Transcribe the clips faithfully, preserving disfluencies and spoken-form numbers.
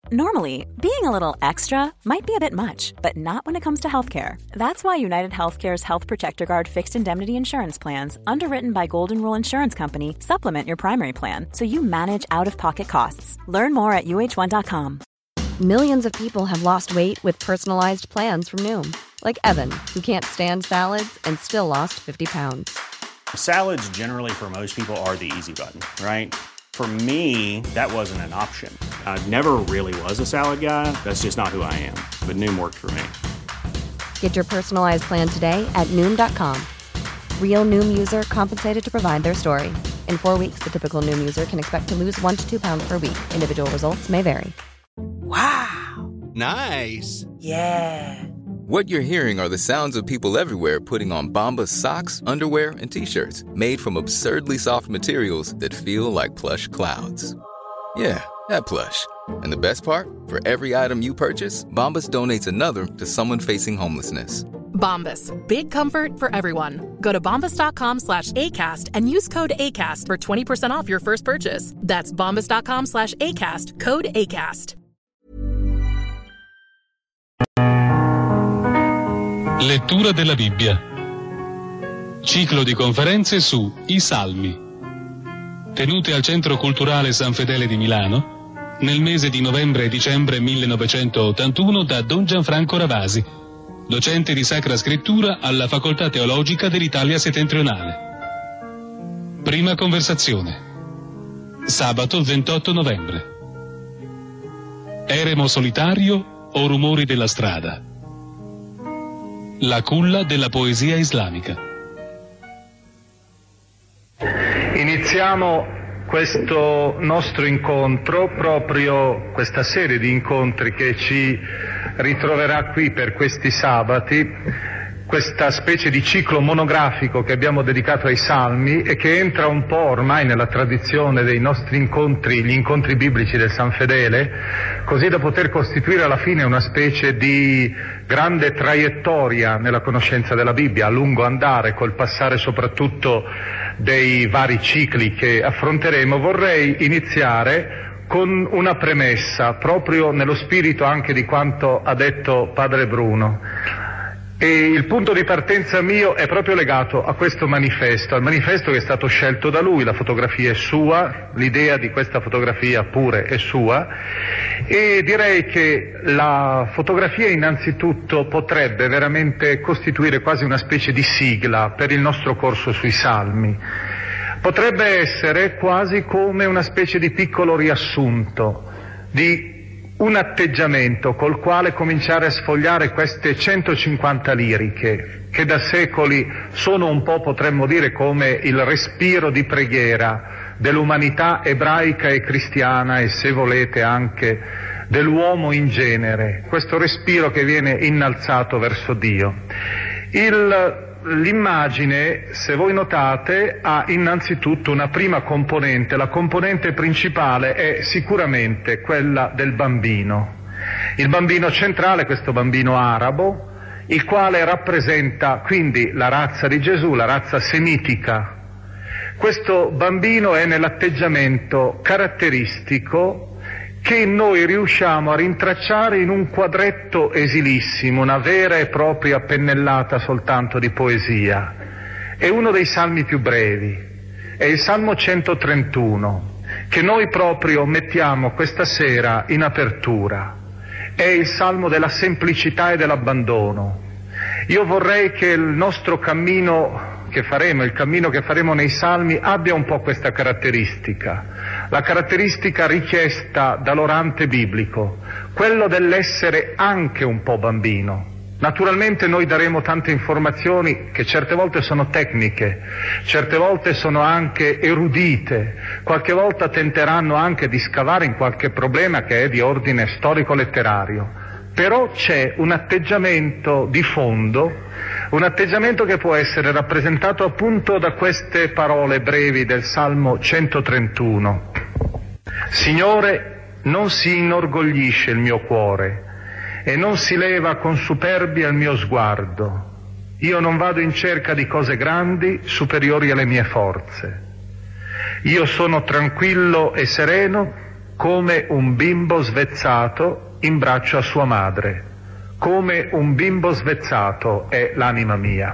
Normally, being a little extra might be a bit much, but not when it comes to healthcare. That's why United Healthcare's Health Protector Guard fixed indemnity insurance plans, underwritten by Golden Rule Insurance Company, supplement your primary plan so you manage out-of-pocket costs. Learn more at U H one dot com. Millions of people have lost weight with personalized plans from Noom. Like Evan, who can't stand salads and still lost fifty pounds. Salads generally for most people are the easy button, right? For me, that wasn't an option. I never really was a salad guy. That's just not who I am. But Noom worked for me. Get your personalized plan today at Noom dot com. Real Noom user compensated to provide their story. In four weeks, the typical Noom user can expect to lose one to two pounds per week. Individual results may vary. Wow. Nice. Yeah. What you're hearing are the sounds of people everywhere putting on Bombas socks, underwear, and T-shirts made from absurdly soft materials that feel like plush clouds. Yeah, that plush. And the best part? For every item you purchase, Bombas donates another to someone facing homelessness. Bombas. Big comfort for everyone. Go to bombas.com slash ACAST and use code ACAST for twenty percent off your first purchase. That's bombas.com slash ACAST. Code ACAST. Lettura della Bibbia. Ciclo di conferenze su I Salmi, tenute al Centro Culturale San Fedele di Milano nel mese di novembre e dicembre millenovecentottantuno da Don Gianfranco Ravasi, docente di Sacra Scrittura alla Facoltà Teologica dell'Italia Settentrionale. Prima conversazione. Sabato ventotto novembre. Eremo solitario o rumori della strada? La culla della poesia islamica. Iniziamo questo nostro incontro, proprio questa serie di incontri che ci ritroverà qui per questi sabati, questa specie di ciclo monografico che abbiamo dedicato ai Salmi e che entra un po' ormai nella tradizione dei nostri incontri, gli incontri biblici del San Fedele, così da poter costituire alla fine una specie di grande traiettoria nella conoscenza della Bibbia, a lungo andare, col passare soprattutto dei vari cicli che affronteremo. Vorrei iniziare con una premessa, proprio nello spirito anche di quanto ha detto Padre Bruno. E il punto di partenza mio è proprio legato a questo manifesto, al manifesto che è stato scelto da lui. La fotografia è sua, l'idea di questa fotografia pure è sua, e direi che la fotografia innanzitutto potrebbe veramente costituire quasi una specie di sigla per il nostro corso sui Salmi. Potrebbe essere quasi come una specie di piccolo riassunto di un atteggiamento col quale cominciare a sfogliare queste centocinquanta liriche, che da secoli sono un po', potremmo dire, come il respiro di preghiera dell'umanità ebraica e cristiana, e se volete anche dell'uomo in genere, questo respiro che viene innalzato verso Dio. Il L'immagine, se voi notate, ha innanzitutto una prima componente. La componente principale è sicuramente quella del bambino. Il bambino centrale, questo bambino arabo, il quale rappresenta quindi la razza di Gesù, la razza semitica. Questo bambino è nell'atteggiamento caratteristico che noi riusciamo a rintracciare in un quadretto esilissimo, una vera e propria pennellata soltanto di poesia. È uno dei salmi più brevi, è il Salmo centotrentuno, che noi proprio mettiamo questa sera in apertura. È il Salmo della semplicità e dell'abbandono. Io vorrei che il nostro cammino che faremo, il cammino che faremo nei Salmi, abbia un po' questa caratteristica, la caratteristica richiesta dall'orante biblico, quello dell'essere anche un po' bambino. Naturalmente noi daremo tante informazioni che certe volte sono tecniche, certe volte sono anche erudite, qualche volta tenteranno anche di scavare in qualche problema che è di ordine storico-letterario. Però c'è un atteggiamento di fondo, un atteggiamento che può essere rappresentato appunto da queste parole brevi del Salmo centotrentuno. Signore, non si inorgoglisce il mio cuore e non si leva con superbia il mio sguardo. Io non vado in cerca di cose grandi superiori alle mie forze. Io sono tranquillo e sereno come un bimbo svezzato in braccio a sua madre, come un bimbo svezzato è l'anima mia.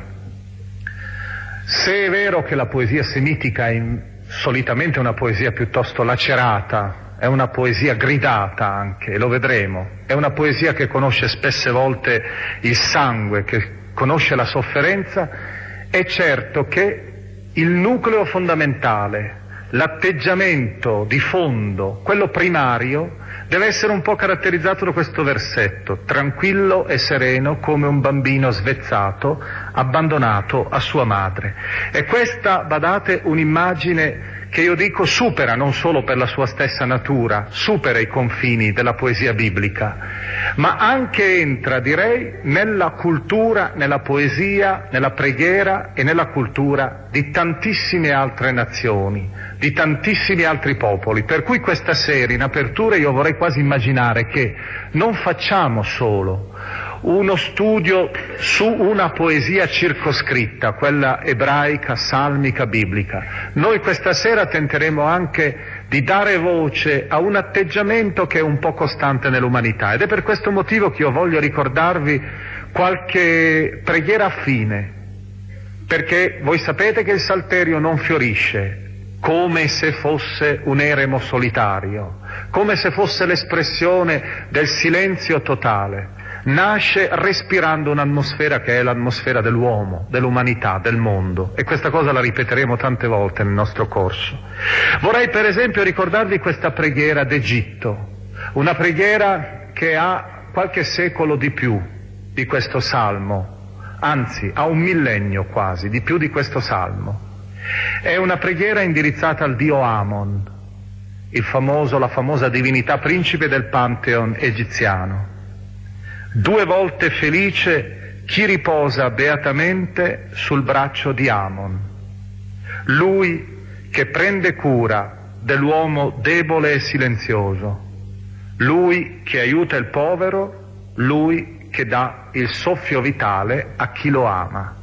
Se è vero che la poesia semitica è solitamente una poesia piuttosto lacerata, è una poesia gridata anche, lo vedremo, è una poesia che conosce spesse volte il sangue, che conosce la sofferenza, è certo che il nucleo fondamentale, l'atteggiamento di fondo, quello primario, deve essere un po' caratterizzato da questo versetto: tranquillo e sereno come un bambino svezzato, abbandonato a sua madre. E questa, badate, un'immagine che io dico supera, non solo per la sua stessa natura, supera i confini della poesia biblica, ma anche entra, direi, nella cultura, nella poesia, nella preghiera e nella cultura di tantissime altre nazioni, di tantissimi altri popoli. Per cui questa sera, in apertura, io vorrei quasi immaginare che non facciamo solo uno studio su una poesia circoscritta, quella ebraica, salmica, biblica. Noi questa sera tenteremo anche di dare voce a un atteggiamento che è un po' costante nell'umanità, ed è per questo motivo che io voglio ricordarvi qualche preghiera affine, perché voi sapete che il salterio non fiorisce come se fosse un eremo solitario, come se fosse l'espressione del silenzio totale. Nasce respirando un'atmosfera che è l'atmosfera dell'uomo, dell'umanità, del mondo, e questa cosa la ripeteremo tante volte nel nostro corso. Vorrei per esempio ricordarvi questa preghiera d'Egitto, una preghiera che ha qualche secolo di più di questo salmo, anzi ha un millennio quasi, di più di questo salmo. È una preghiera indirizzata al dio Amon, il famoso, la famosa divinità principe del Pantheon egiziano. Due volte felice chi riposa beatamente sul braccio di Amon, lui che prende cura dell'uomo debole e silenzioso, lui che aiuta il povero, lui che dà il soffio vitale a chi lo ama.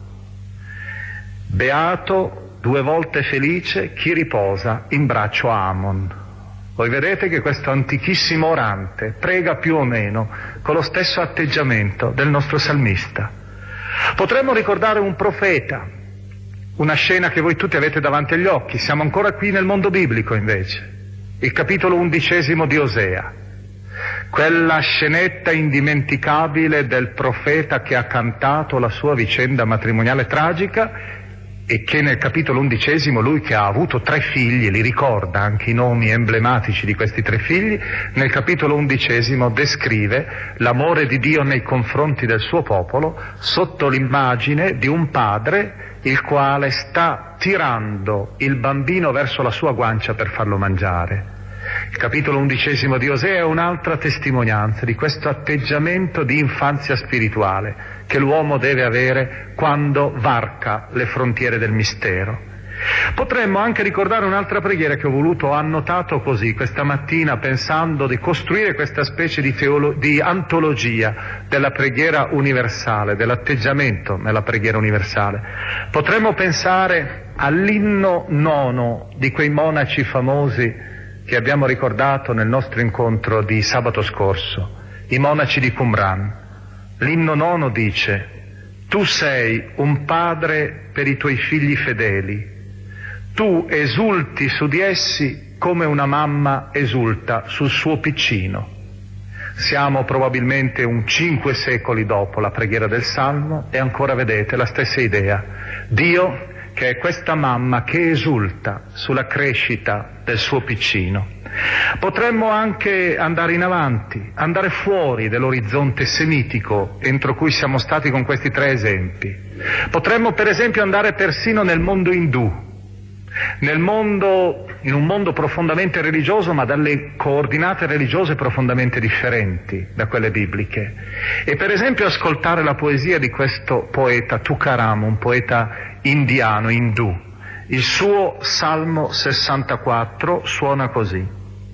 Beato, due volte felice chi riposa in braccio a Amon. Voi vedete che questo antichissimo orante prega più o meno con lo stesso atteggiamento del nostro salmista. Potremmo ricordare un profeta, una scena che voi tutti avete davanti agli occhi. Siamo ancora qui nel mondo biblico invece, il capitolo undicesimo di Osea, quella scenetta indimenticabile del profeta che ha cantato la sua vicenda matrimoniale tragica, e che nel capitolo undicesimo, lui che ha avuto tre figli, li ricorda anche i nomi emblematici di questi tre figli, nel capitolo undicesimo descrive l'amore di Dio nei confronti del suo popolo sotto l'immagine di un padre il quale sta tirando il bambino verso la sua guancia per farlo mangiare. Il capitolo undicesimo di Osea è un'altra testimonianza di questo atteggiamento di infanzia spirituale che l'uomo deve avere quando varca le frontiere del mistero. Potremmo anche ricordare un'altra preghiera che ho voluto, ho annotato così questa mattina pensando di costruire questa specie di, teolo- di antologia della preghiera universale, dell'atteggiamento nella preghiera universale. Potremmo pensare all'inno nono di quei monaci famosi che abbiamo ricordato nel nostro incontro di sabato scorso, i monaci di Qumran. L'inno nono dice: tu sei un padre per i tuoi figli fedeli, tu esulti su di essi come una mamma esulta sul suo piccino. Siamo probabilmente un cinque secoli dopo la preghiera del Salmo e ancora vedete la stessa idea. Dio che è questa mamma che esulta sulla crescita del suo piccino. Potremmo anche andare in avanti, andare fuori dell'orizzonte semitico entro cui siamo stati con questi tre esempi. Potremmo per esempio andare persino nel mondo indù, nel mondo, in un mondo profondamente religioso ma dalle coordinate religiose profondamente differenti da quelle bibliche, e per esempio ascoltare la poesia di questo poeta Tukaram, un poeta indiano, indù. Il suo Salmo sessantaquattro suona così: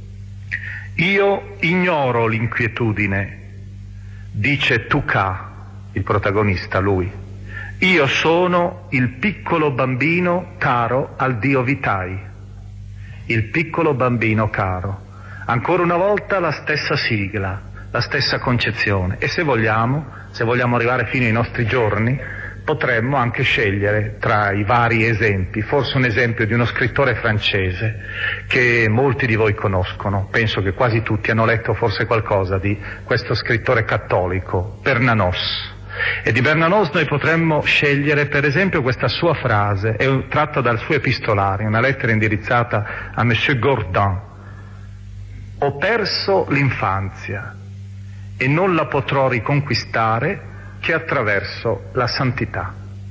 io ignoro l'inquietudine, dice Tuka, il protagonista, lui. Io sono il piccolo bambino caro al dio Vitai, il piccolo bambino caro. Ancora una volta la stessa sigla, la stessa concezione, e se vogliamo, se vogliamo arrivare fino ai nostri giorni, potremmo anche scegliere tra i vari esempi, forse un esempio di uno scrittore francese che molti di voi conoscono, penso che quasi tutti hanno letto forse qualcosa di questo scrittore cattolico, Bernanos. E di Bernanos noi potremmo scegliere per esempio questa sua frase, è tratta dal suo epistolare, una lettera indirizzata a Monsieur Gordin. Ho perso l'infanzia e non la potrò riconquistare che attraverso la santità.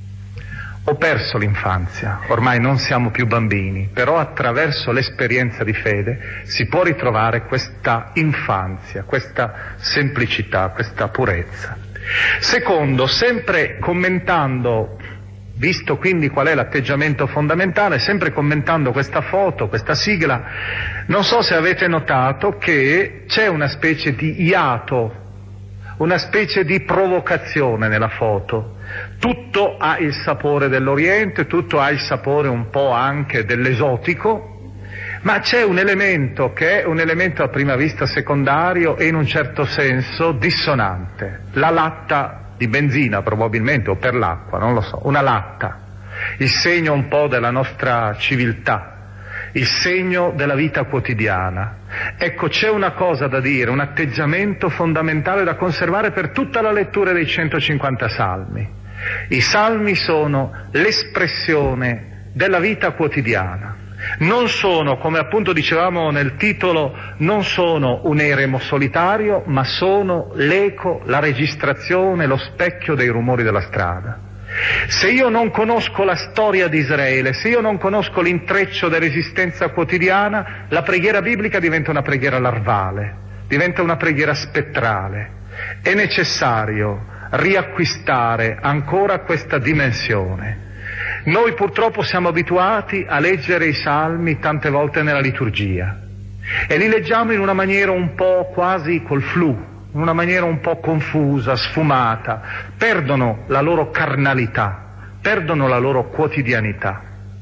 Ho perso l'infanzia, ormai non siamo più bambini, però attraverso l'esperienza di fede si può ritrovare questa infanzia, questa semplicità, questa purezza. Secondo, sempre commentando, visto quindi qual è l'atteggiamento fondamentale, sempre commentando questa foto, questa sigla, non so se avete notato che c'è una specie di iato, una specie di provocazione nella foto. Tutto ha il sapore dell'Oriente, tutto ha il sapore un po' anche dell'esotico, ma c'è un elemento che è un elemento a prima vista secondario e in un certo senso dissonante. La latta di benzina probabilmente, o per l'acqua, non lo so, una latta, il segno un po' della nostra civiltà, il segno della vita quotidiana. Ecco, c'è una cosa da dire, un atteggiamento fondamentale da conservare per tutta la lettura dei centocinquanta salmi. I salmi sono l'espressione della vita quotidiana. Non sono, come appunto dicevamo nel titolo, non sono un eremo solitario, ma sono l'eco, la registrazione, lo specchio dei rumori della strada. Se io non conosco la storia di Israele, se io non conosco l'intreccio dell'esistenza quotidiana, la preghiera biblica diventa una preghiera larvale, diventa una preghiera spettrale. È necessario riacquistare ancora questa dimensione. Noi purtroppo siamo abituati a leggere i salmi tante volte nella liturgia e li leggiamo in una maniera un po' quasi col flu, in una maniera un po' confusa, sfumata, perdono la loro carnalità, perdono la loro quotidianità.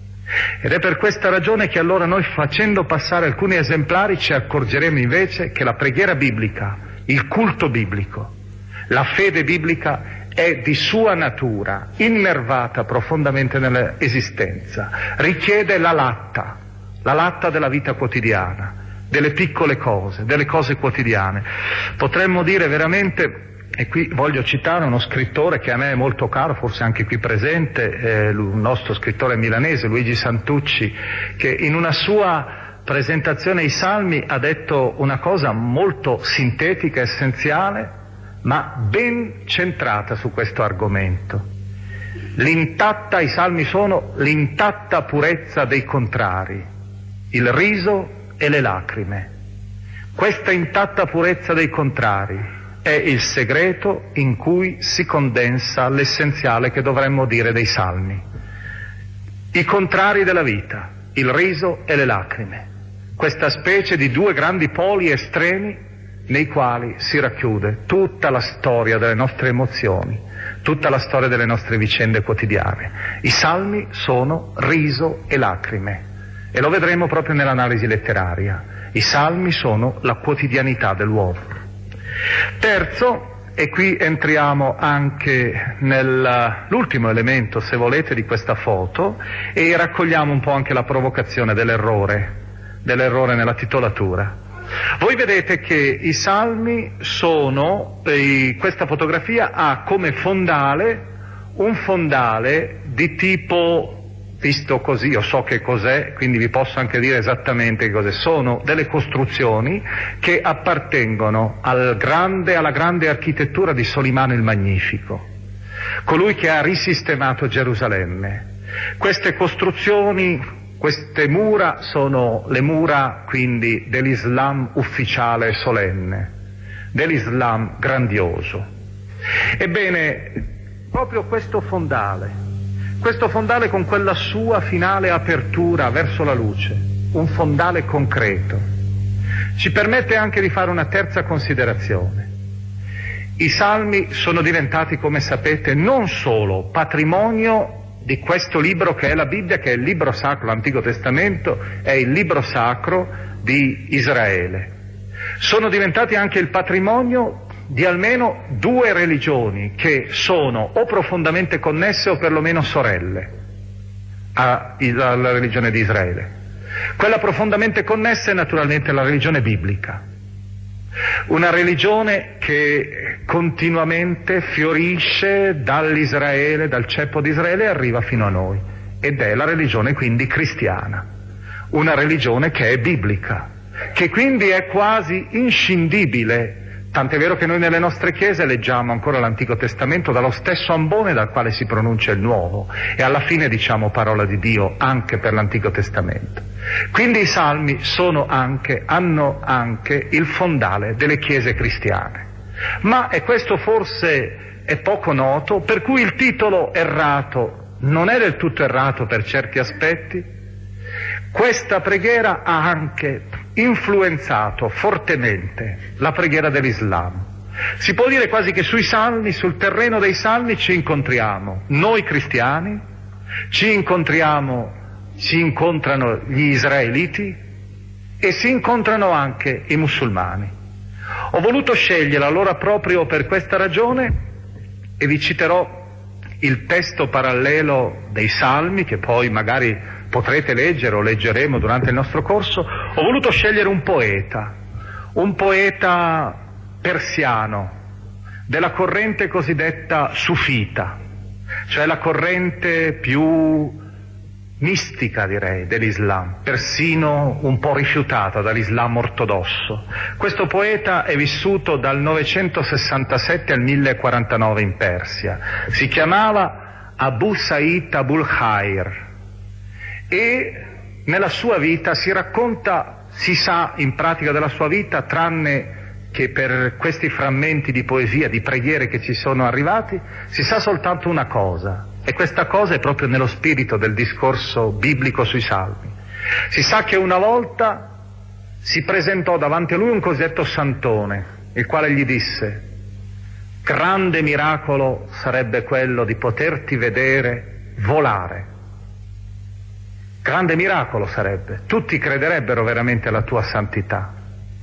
Ed è per questa ragione che allora noi, facendo passare alcuni esemplari, ci accorgeremo invece che la preghiera biblica, il culto biblico, la fede biblica è di sua natura, innervata profondamente nell'esistenza, richiede la latta, la latta della vita quotidiana, delle piccole cose, delle cose quotidiane. Potremmo dire veramente, e qui voglio citare uno scrittore che a me è molto caro, forse anche qui presente, eh, un nostro scrittore milanese, Luigi Santucci, che in una sua presentazione ai Salmi ha detto una cosa molto sintetica, essenziale, ma ben centrata su questo argomento. L'intatta, i salmi sono l'intatta purezza dei contrari, il riso e le lacrime. Questa intatta purezza dei contrari è il segreto in cui si condensa l'essenziale che dovremmo dire dei salmi. I contrari della vita, il riso e le lacrime, questa specie di due grandi poli estremi nei quali si racchiude tutta la storia delle nostre emozioni, tutta la storia delle nostre vicende quotidiane. I salmi sono riso e lacrime e lo vedremo proprio nell'analisi letteraria. I salmi sono la quotidianità dell'uomo. Terzo, e qui entriamo anche nell'ultimo elemento, se volete, di questa foto, e raccogliamo un po' anche la provocazione dell'errore, dell'errore nella titolatura. Voi vedete che i salmi sono, eh, questa fotografia ha come fondale un fondale di tipo, visto così, io so che cos'è, quindi vi posso anche dire esattamente che cos'è. Sono delle costruzioni che appartengono al grande, alla grande architettura di Solimano il Magnifico, colui che ha risistemato Gerusalemme. Queste costruzioni, queste mura sono le mura quindi dell'Islam ufficiale e solenne, dell'Islam grandioso. Ebbene, proprio questo fondale, questo fondale con quella sua finale apertura verso la luce, un fondale concreto, ci permette anche di fare una terza considerazione. I salmi sono diventati, come sapete, non solo patrimonio di questo libro che è la Bibbia, che è il libro sacro, l'Antico Testamento è il libro sacro di Israele, sono diventati anche il patrimonio di almeno due religioni che sono o profondamente connesse o perlomeno sorelle alla religione di Israele. Quella profondamente connessa è naturalmente la religione biblica, una religione che continuamente fiorisce dall'Israele, dal ceppo di Israele e arriva fino a noi, ed è la religione quindi cristiana, una religione che è biblica, che quindi è quasi inscindibile. Tant'è vero che noi nelle nostre chiese leggiamo ancora l'Antico Testamento dallo stesso ambone dal quale si pronuncia il Nuovo, e alla fine diciamo parola di Dio anche per l'Antico Testamento. Quindi i Salmi sono anche, hanno anche il fondale delle chiese cristiane. Ma, e questo forse è poco noto, per cui il titolo errato non è del tutto errato per certi aspetti, questa preghiera ha anche influenzato fortemente la preghiera dell'Islam. Si può dire quasi che sui salmi, sul terreno dei salmi ci incontriamo noi cristiani, ci incontriamo, ci incontrano gli israeliti e si incontrano anche i musulmani. Ho voluto scegliere allora proprio per questa ragione, e vi citerò il testo parallelo dei salmi che poi magari potrete leggere o leggeremo durante il nostro corso. Ho voluto scegliere un poeta, un poeta persiano della corrente cosiddetta sufita, cioè la corrente più mistica, direi, dell'Islam, persino un po' rifiutata dall'Islam ortodosso. Questo poeta è vissuto dal novecentosessantasette al millequarantanove in Persia, si chiamava Abu Sa'id Abul Khair, e nella sua vita si racconta, si sa in pratica della sua vita, tranne che per questi frammenti di poesia, di preghiere che ci sono arrivati, si sa soltanto una cosa, e questa cosa è proprio nello spirito del discorso biblico sui salmi. Si sa che una volta si presentò davanti a lui un cosiddetto santone, il quale gli disse: grande miracolo sarebbe quello di poterti vedere volare. Grande miracolo sarebbe, tutti crederebbero veramente alla tua santità.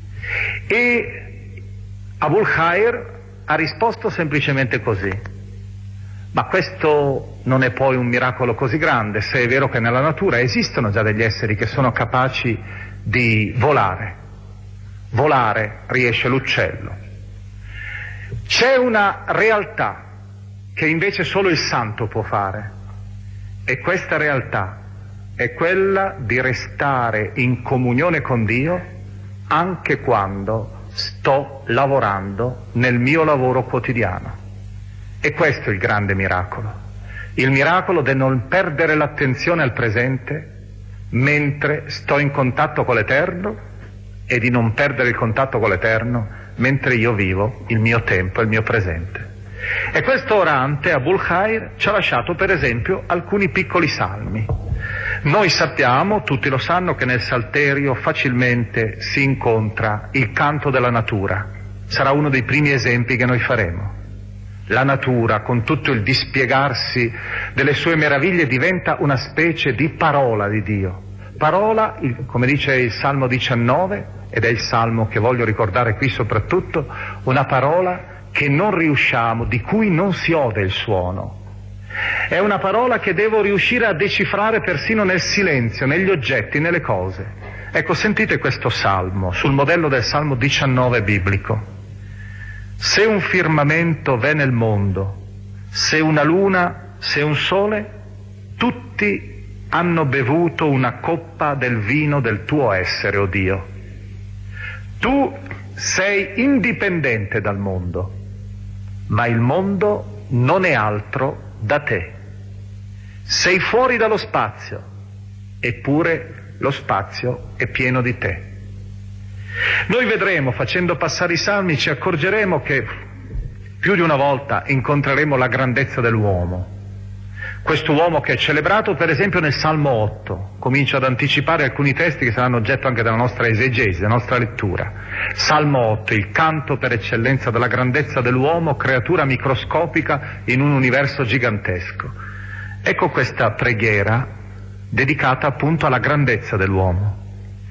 E Abul Khair ha risposto semplicemente così: ma questo non è poi un miracolo così grande, se è vero che nella natura esistono già degli esseri che sono capaci di volare. Volare riesce l'uccello. C'è una realtà che invece solo il santo può fare, e questa realtà è quella di restare in comunione con Dio anche quando sto lavorando nel mio lavoro quotidiano. E questo è il grande miracolo, il miracolo del non perdere l'attenzione al presente mentre sto in contatto con l'Eterno, e di non perdere il contatto con l'Eterno mentre io vivo il mio tempo, il mio presente. E questo orante, Abul Khair, ci ha lasciato per esempio alcuni piccoli salmi. Noi sappiamo, tutti lo sanno, che nel Salterio facilmente si incontra il canto della natura. Sarà uno dei primi esempi che noi faremo. La natura, con tutto il dispiegarsi delle sue meraviglie, diventa una specie di parola di Dio. Parola, il, come dice il Salmo diciannove, ed è il Salmo che voglio ricordare qui soprattutto, una parola che non riusciamo, di cui non si ode il suono. È una parola che devo riuscire a decifrare persino nel silenzio, negli oggetti, nelle cose. Ecco, sentite questo salmo, sul modello del Salmo diciannove biblico. Se un firmamento v'è nel mondo, se una luna, se un sole, tutti hanno bevuto una coppa del vino del tuo essere, o Dio. Tu sei indipendente dal mondo, ma il mondo non è altro da te. Sei fuori dallo spazio, eppure lo spazio è pieno di te. Noi vedremo, facendo passare i salmi, ci accorgeremo che più di una volta incontreremo la grandezza dell'uomo. Questo uomo che è celebrato per esempio nel Salmo otto. Comincio ad anticipare alcuni testi che saranno oggetto anche della nostra esegesi, della nostra lettura. Salmo otto, il canto per eccellenza della grandezza dell'uomo, creatura microscopica in un universo gigantesco. Ecco questa preghiera dedicata appunto alla grandezza dell'uomo.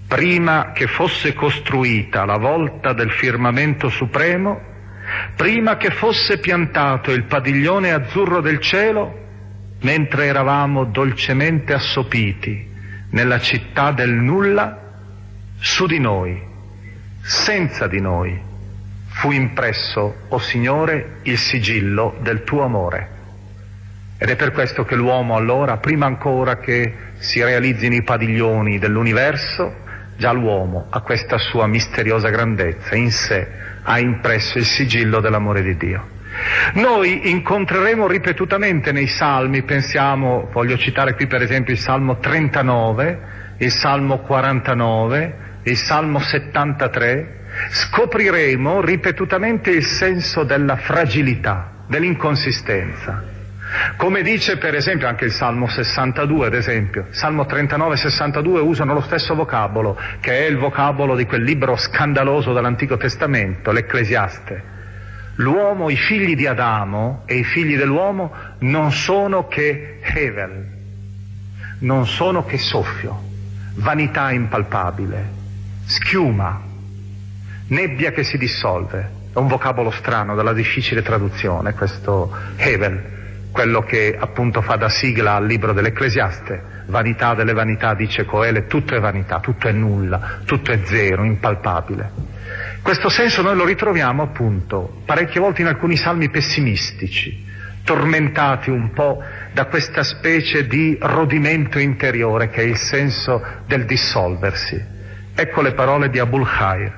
prima che fosse costruita la volta del firmamento supremo, prima che fosse piantato il padiglione azzurro del cielo, mentre eravamo dolcemente assopiti nella città del nulla, su di noi, senza di noi, fu impresso, o Signore, il sigillo del tuo amore. Ed è per questo che l'uomo allora, prima ancora che si realizzino i padiglioni dell'universo, già l'uomo ha questa sua misteriosa grandezza, in sé ha impresso il sigillo dell'amore di Dio. Noi incontreremo ripetutamente nei salmi, pensiamo, voglio citare qui per esempio il Salmo trentanove, il Salmo quarantanove, il Salmo settantatré, scopriremo ripetutamente il senso della fragilità, dell'inconsistenza. Come dice per esempio anche il Salmo sessantadue, ad esempio, Salmo trentanove e sessantadue usano lo stesso vocabolo, che è il vocabolo di quel libro scandaloso dell'Antico Testamento, l'Ecclesiaste. L'uomo, i figli di Adamo e i figli dell'uomo non sono che hevel, non sono che soffio, vanità impalpabile, schiuma, nebbia che si dissolve. È un vocabolo strano, dalla difficile traduzione, questo hevel, quello che appunto fa da sigla al libro dell'Ecclesiaste. Vanità delle vanità, dice Coele, tutto è vanità, tutto è nulla, tutto è zero, impalpabile. Questo senso noi lo ritroviamo appunto parecchie volte in alcuni salmi pessimistici, tormentati un po' da questa specie di rodimento interiore che è il senso del dissolversi. Ecco le parole di Abul Khair: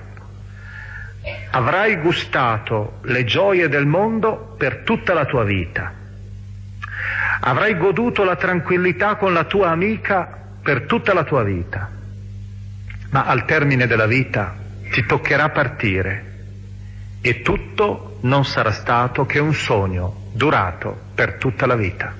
avrai gustato le gioie del mondo per tutta la tua vita, avrai goduto la tranquillità con la tua amica per tutta la tua vita, ma al termine della vita ti toccherà partire e tutto non sarà stato che un sogno durato per tutta la vita.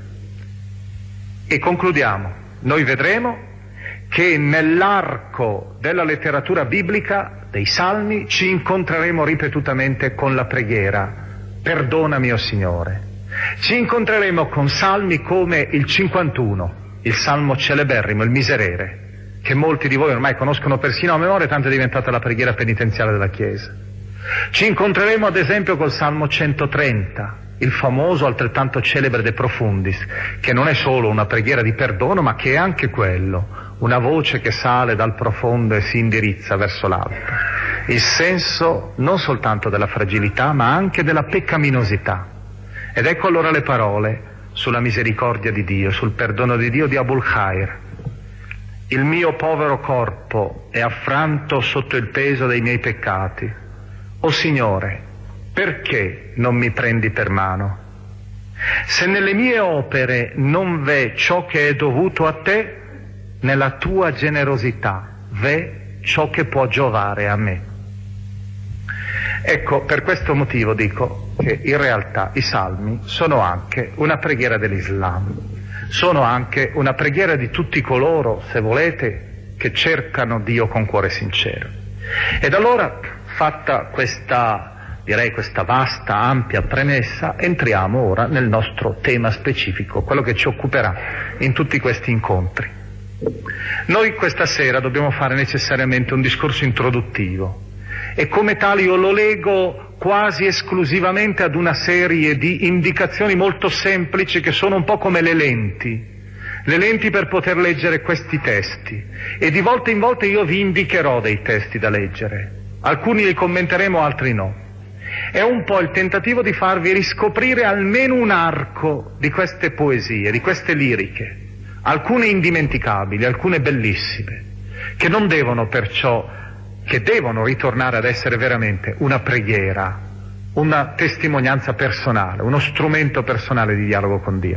E concludiamo, noi vedremo che nell'arco della letteratura biblica, dei Salmi, ci incontreremo ripetutamente con la preghiera: perdonami, o Signore. Ci incontreremo con salmi come il cinquantuno, il salmo celeberrimo, il Miserere, che molti di voi ormai conoscono persino a memoria, tanto è diventata la preghiera penitenziale della Chiesa. Ci incontreremo ad esempio col Salmo centotrenta, il famoso, altrettanto celebre De Profundis, che non è solo una preghiera di perdono, ma che è anche quello, una voce che sale dal profondo e si indirizza verso l'alto. Il senso non soltanto della fragilità, ma anche della peccaminosità. Ed ecco allora le parole sulla misericordia di Dio, sul perdono di Dio di Abul Khair. Il mio povero corpo è affranto sotto il peso dei miei peccati. O Signore, perché non mi prendi per mano? Se nelle mie opere non v'è ciò che è dovuto a te, nella tua generosità v'è ciò che può giovare a me. Ecco, per questo motivo dico che in realtà i salmi sono anche una preghiera dell'Islam, sono anche una preghiera di tutti coloro, se volete, che cercano Dio con cuore sincero. Ed allora, fatta questa, direi questa vasta, ampia premessa, entriamo ora nel nostro tema specifico, quello che ci occuperà in tutti questi incontri. Noi questa sera dobbiamo fare necessariamente un discorso introduttivo, e come tale io lo lego quasi esclusivamente ad una serie di indicazioni molto semplici che sono un po' come le lenti, le lenti per poter leggere questi testi, e di volta in volta io vi indicherò dei testi da leggere, alcuni li commenteremo, altri no. È un po' il tentativo di farvi riscoprire almeno un arco di queste poesie, di queste liriche, alcune indimenticabili, alcune bellissime, che non devono perciò che devono ritornare ad essere veramente una preghiera, una testimonianza personale, uno strumento personale di dialogo con Dio.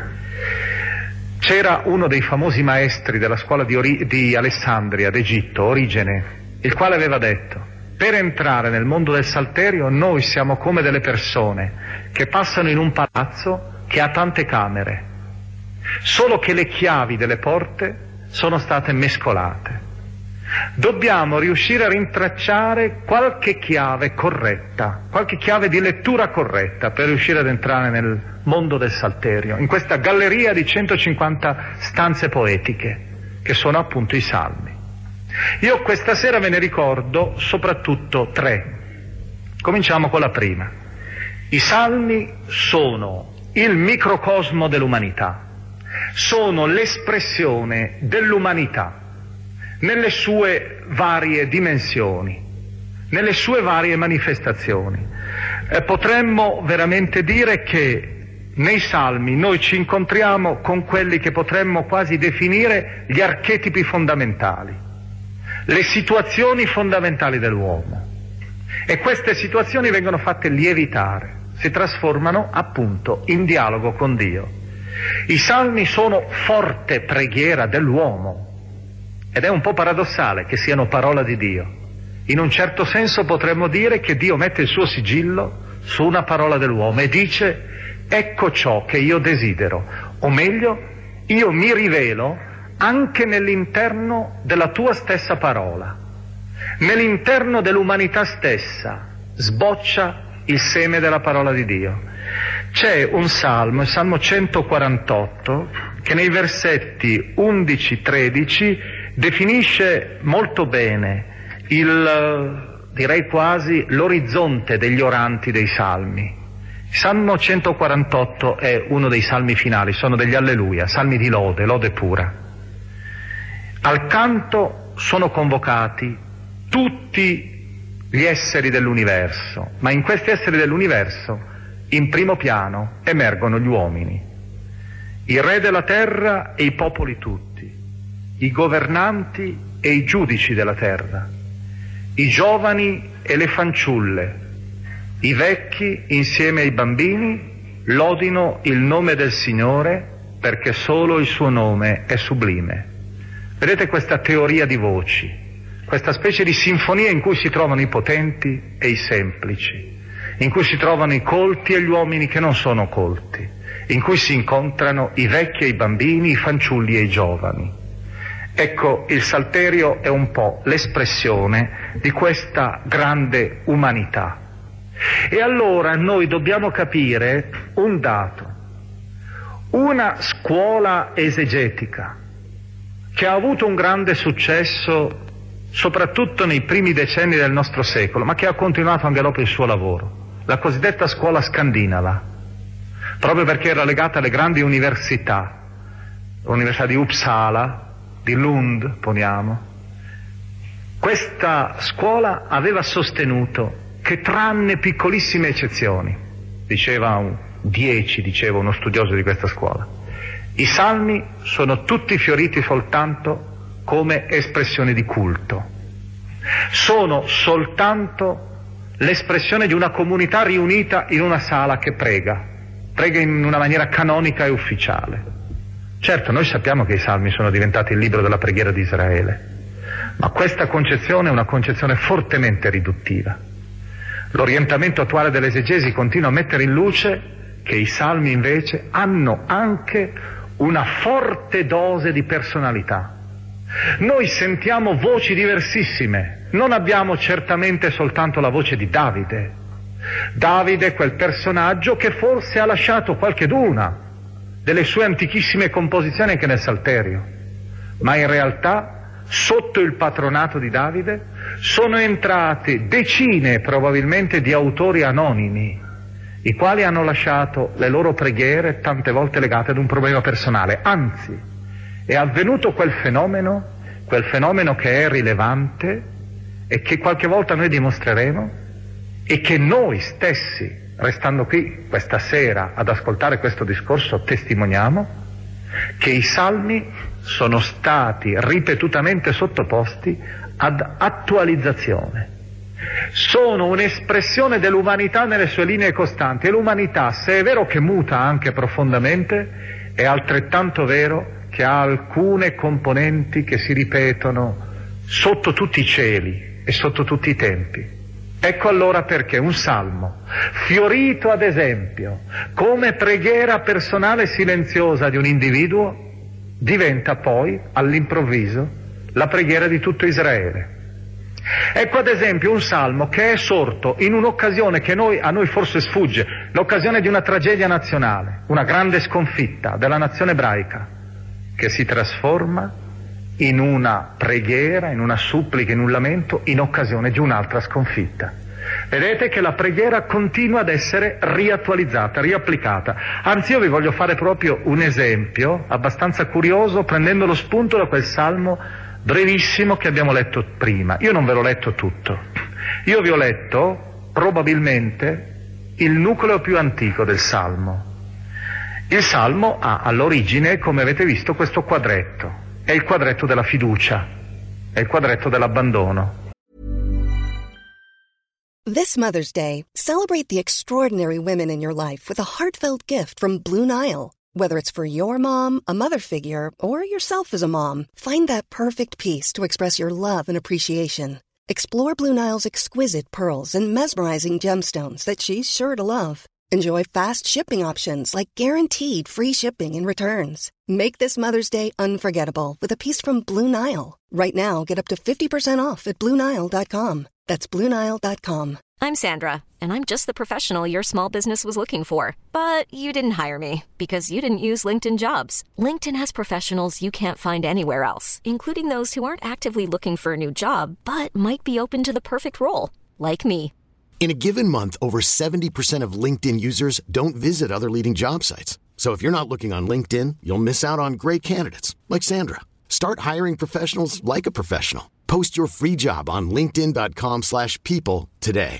C'era uno dei famosi maestri della scuola di, Ori- di Alessandria, d'Egitto, Origene, il quale aveva detto: per entrare nel mondo del salterio noi siamo come delle persone che passano in un palazzo che ha tante camere, solo che le chiavi delle porte sono state mescolate. Dobbiamo riuscire a rintracciare qualche chiave corretta, qualche chiave di lettura corretta per riuscire ad entrare nel mondo del salterio, in questa galleria di centocinquanta stanze poetiche che sono appunto i salmi. Io questa sera ve ne ricordo soprattutto tre. Cominciamo con la prima. I salmi sono il microcosmo dell'umanità, sono l'espressione dell'umanità nelle sue varie dimensioni, nelle sue varie manifestazioni. Eh, potremmo veramente dire che nei salmi noi ci incontriamo con quelli che potremmo quasi definire gli archetipi fondamentali, le situazioni fondamentali dell'uomo, e queste situazioni vengono fatte lievitare, si trasformano appunto in dialogo con Dio. I salmi sono forte preghiera dell'uomo, ed è un po' paradossale che siano parola di Dio. In un certo senso potremmo dire che Dio mette il suo sigillo su una parola dell'uomo e dice: ecco ciò che io desidero, o meglio, io mi rivelo anche nell'interno della tua stessa parola, nell'interno dell'umanità stessa sboccia il seme della parola di Dio. C'è un salmo, il Salmo centoquarantotto, che nei versetti undici tredici definisce molto bene il, direi quasi, l'orizzonte degli oranti dei salmi. Il Salmo centoquarantotto è uno dei salmi finali, sono degli alleluia, salmi di lode, lode pura. Al canto sono convocati tutti gli esseri dell'universo, ma in questi esseri dell'universo in primo piano emergono gli uomini, i re della terra e i popoli tutti, i governanti e i giudici della terra, i giovani e le fanciulle, i vecchi insieme ai bambini lodino il nome del Signore, perché solo il suo nome è sublime. Vedete questa teoria di voci, questa specie di sinfonia in cui si trovano i potenti e i semplici, in cui si trovano i colti e gli uomini che non sono colti, in cui si incontrano i vecchi e i bambini, i fanciulli e i giovani. Ecco, il Salterio è un po' l'espressione di questa grande umanità. E allora noi dobbiamo capire un dato. Una scuola esegetica che ha avuto un grande successo soprattutto nei primi decenni del nostro secolo, ma che ha continuato anche dopo il suo lavoro, la cosiddetta scuola scandinava, proprio perché era legata alle grandi università, l'università di Uppsala, di Lund, poniamo. Questa scuola aveva sostenuto che, tranne piccolissime eccezioni, diceva un dieci, diceva uno studioso di questa scuola, i salmi sono tutti fioriti soltanto come espressione di culto, sono soltanto l'espressione di una comunità riunita in una sala che prega, prega in una maniera canonica e ufficiale. Certo, noi sappiamo che i salmi sono diventati il libro della preghiera di Israele, ma questa concezione è una concezione fortemente riduttiva. L'orientamento attuale dell'esegesi continua a mettere in luce che i salmi invece hanno anche una forte dose di personalità. Noi sentiamo voci diversissime, non abbiamo certamente soltanto la voce di Davide. Davide è quel personaggio che forse ha lasciato qualcheduna delle sue antichissime composizioni anche nel Salterio, ma in realtà sotto il patronato di Davide sono entrate decine probabilmente di autori anonimi, i quali hanno lasciato le loro preghiere tante volte legate ad un problema personale. Anzi, è avvenuto quel fenomeno, quel fenomeno che è rilevante e che qualche volta noi dimostreremo e che noi stessi, restando qui questa sera ad ascoltare questo discorso, testimoniamo, che i salmi sono stati ripetutamente sottoposti ad attualizzazione. Sono un'espressione dell'umanità nelle sue linee costanti, e l'umanità, se è vero che muta anche profondamente, è altrettanto vero che ha alcune componenti che si ripetono sotto tutti i cieli e sotto tutti i tempi. Ecco allora perché un salmo, fiorito ad esempio come preghiera personale silenziosa di un individuo, diventa poi all'improvviso la preghiera di tutto Israele. Ecco ad esempio un salmo che è sorto in un'occasione che noi, a noi forse sfugge, l'occasione di una tragedia nazionale, una grande sconfitta della nazione ebraica, che si trasforma in una preghiera, in una supplica, in un lamento, in occasione di un'altra sconfitta. Vedete che la preghiera continua ad essere riattualizzata, riapplicata. Anzi, io vi voglio fare proprio un esempio abbastanza curioso, prendendo lo spunto da quel salmo brevissimo che abbiamo letto prima. Io non ve l'ho letto tutto. Io vi ho letto probabilmente il nucleo più antico del salmo. Il salmo ha all'origine, come avete visto, questo quadretto. È il quadretto della fiducia, è il quadretto dell'abbandono. This Mother's Day, celebrate the extraordinary women in your life with a heartfelt gift from Blue Nile. Whether it's for your mom, a mother figure, or yourself as a mom, find that perfect piece to express your love and appreciation. Explore Blue Nile's exquisite pearls and mesmerizing gemstones that she's sure to love. Enjoy fast shipping options like guaranteed free shipping and returns. Make this Mother's Day unforgettable with a piece from Blue Nile. Right now, get up to fifty percent off at Blue Nile dot com. That's Blue Nile dot com. I'm Sandra, and I'm just the professional your small business was looking for. But you didn't hire me because you didn't use LinkedIn Jobs. LinkedIn has professionals you can't find anywhere else, including those who aren't actively looking for a new job, but might be open to the perfect role, like me. In a given month, over seventy percent of LinkedIn users don't visit other leading job sites. So if you're not looking on LinkedIn, you'll miss out on great candidates like Sandra. Start hiring professionals like a professional. Post your free job on linkedin dot com slash people today.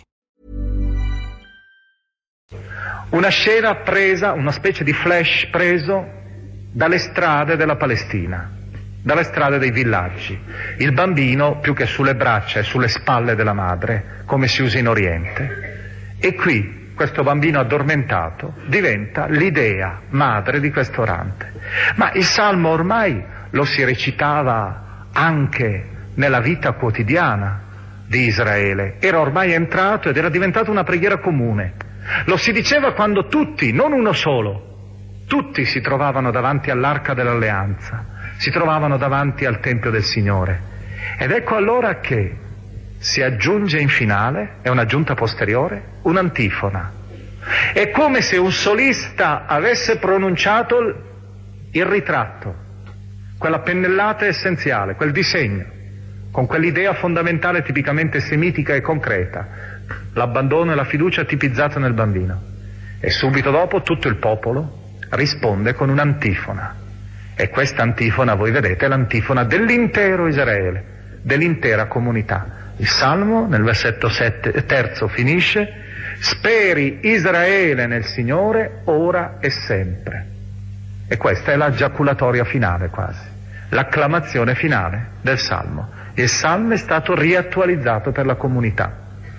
Una scena presa, una specie di flash preso dalle strade della Palestina, dalle strade dei villaggi. Il bambino, più che sulle braccia, è sulle spalle della madre, come si usa in Oriente. E qui, questo bambino addormentato diventa l'idea madre di questo orante. Ma il salmo ormai lo si recitava anche nella vita quotidiana di Israele. Era ormai entrato ed era diventato una preghiera comune. Lo si diceva quando tutti, non uno solo, tutti si trovavano davanti all'Arca dell'Alleanza, si trovavano davanti al Tempio del Signore. Ed ecco allora che si aggiunge in finale, è un'aggiunta posteriore, un'antifona. È come se un solista avesse pronunciato il ritratto, quella pennellata essenziale, quel disegno, con quell'idea fondamentale tipicamente semitica e concreta, l'abbandono e la fiducia tipizzata nel bambino. E subito dopo tutto il popolo risponde con un'antifona. E questa antifona, voi vedete, è l'antifona dell'intero Israele, dell'intera comunità. Il Salmo, nel versetto sette, terzo, finisce: speri Israele nel Signore, ora e sempre. E questa è la giaculatoria finale quasi, l'acclamazione finale del Salmo. Il Salmo è stato riattualizzato per la comunità.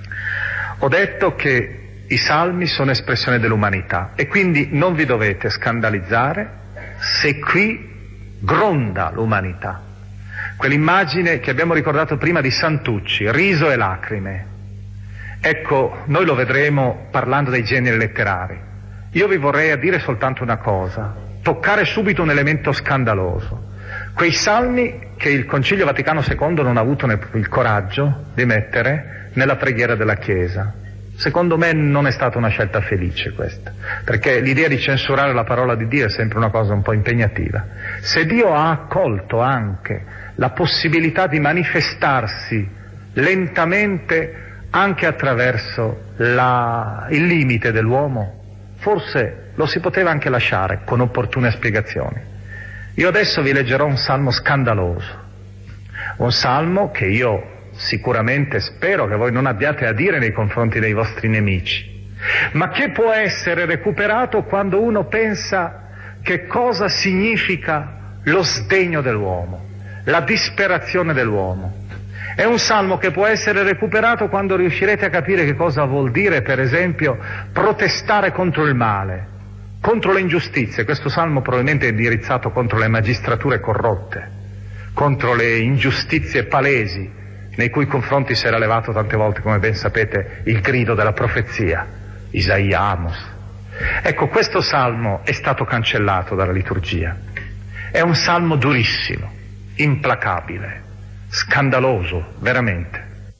Ho detto che i Salmi sono espressione dell'umanità e quindi non vi dovete scandalizzare se qui gronda l'umanità. Quell'immagine che abbiamo ricordato prima di Santucci, riso e lacrime. Ecco, noi lo vedremo parlando dei generi letterari. Io vi vorrei dire soltanto una cosa, toccare subito un elemento scandaloso. Quei salmi che il Concilio Vaticano secondo non ha avuto il coraggio di mettere nella preghiera della Chiesa. Secondo me non è stata una scelta felice questa, perché l'idea di censurare la parola di Dio è sempre una cosa un po' impegnativa. Se Dio ha accolto anche la possibilità di manifestarsi lentamente anche attraverso la, il limite dell'uomo, forse lo si poteva anche lasciare con opportune spiegazioni. Io adesso vi leggerò un salmo scandaloso, un salmo che io sicuramente spero che voi non abbiate a dire nei confronti dei vostri nemici, ma che può essere recuperato quando uno pensa che cosa significa lo sdegno dell'uomo, la disperazione dell'uomo. È un salmo che può essere recuperato quando riuscirete a capire che cosa vuol dire, per esempio, protestare contro il male, contro le ingiustizie. Questo salmo probabilmente è indirizzato contro le magistrature corrotte, contro le ingiustizie palesi, nei cui confronti si era levato tante volte, come ben sapete, il grido della profezia, Isaia, Amos. Ecco, questo salmo è stato cancellato dalla liturgia. È un salmo durissimo, implacabile, scandaloso, veramente.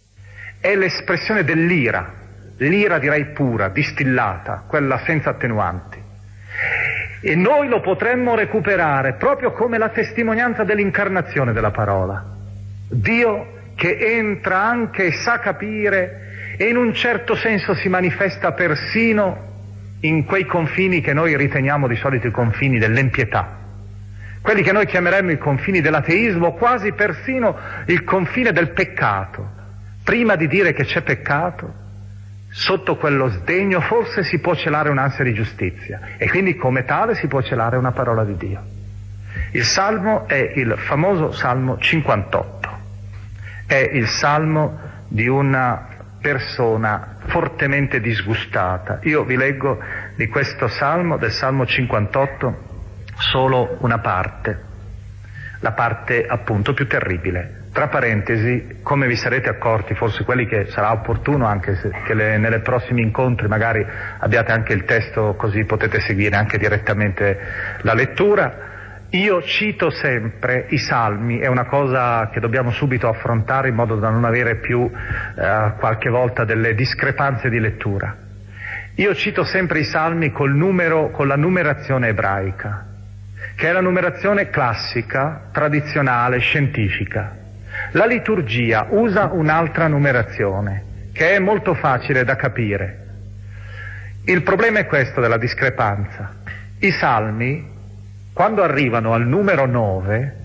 È l'espressione dell'ira, l'ira direi pura, distillata, quella senza attenuanti. E noi lo potremmo recuperare proprio come la testimonianza dell'incarnazione della parola. Dio che entra anche e sa capire e in un certo senso si manifesta persino in quei confini che noi riteniamo di solito i confini dell'empietà, quelli che noi chiameremmo i confini dell'ateismo, quasi persino il confine del peccato. Prima di dire che c'è peccato, sotto quello sdegno forse si può celare un'ansia di giustizia e quindi come tale si può celare una parola di Dio. Il salmo è il famoso Salmo cinquantotto, è il salmo di una persona fortemente disgustata. Io vi leggo di questo salmo, del Salmo cinquantotto, solo una parte, la parte appunto più terribile. Tra parentesi, come vi sarete accorti, forse quelli che sarà opportuno anche se, che le, nelle prossimi incontri magari abbiate anche il testo così potete seguire anche direttamente la lettura, io cito sempre i salmi, è una cosa che dobbiamo subito affrontare in modo da non avere più eh, qualche volta delle discrepanze di lettura. Io cito sempre i salmi col numero, con la numerazione ebraica, che è la numerazione classica, tradizionale, scientifica. La liturgia usa un'altra numerazione, che è molto facile da capire. Il problema è questo della discrepanza. I salmi, quando arrivano al numero nove,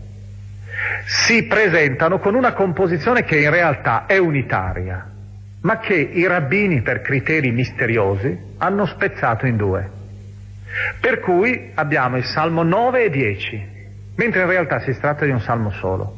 si presentano con una composizione che in realtà è unitaria, ma che i rabbini, per criteri misteriosi, hanno spezzato in due. Per cui abbiamo il Salmo nove e dieci, mentre in realtà si tratta di un salmo solo.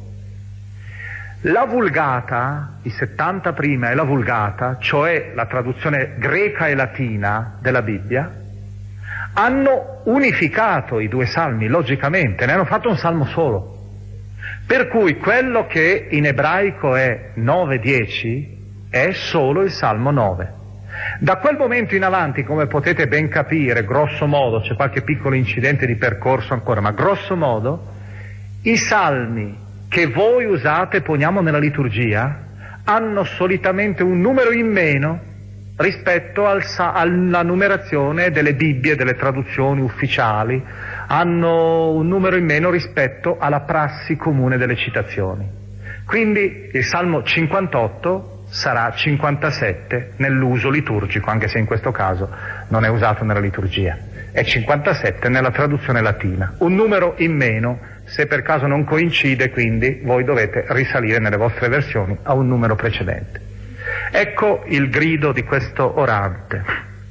La Vulgata, i settanta prima e la Vulgata, cioè la traduzione greca e latina della Bibbia, hanno unificato i due salmi, logicamente, ne hanno fatto un salmo solo. Per cui quello che in ebraico è nove dieci è solo il Salmo nove. Da quel momento in avanti, come potete ben capire, grosso modo, c'è qualche piccolo incidente di percorso ancora, ma grosso modo, i salmi che voi usate, poniamo nella liturgia, hanno solitamente un numero in meno rispetto al, alla numerazione delle Bibbie, delle traduzioni ufficiali, hanno un numero in meno rispetto alla prassi comune delle citazioni. Quindi il Salmo cinquantotto sarà cinquantasette nell'uso liturgico, anche se in questo caso non è usato nella liturgia, è cinquantasette nella traduzione latina, un numero in meno. Se per caso non coincide, quindi voi dovete risalire nelle vostre versioni a un numero precedente. Ecco il grido di questo orante.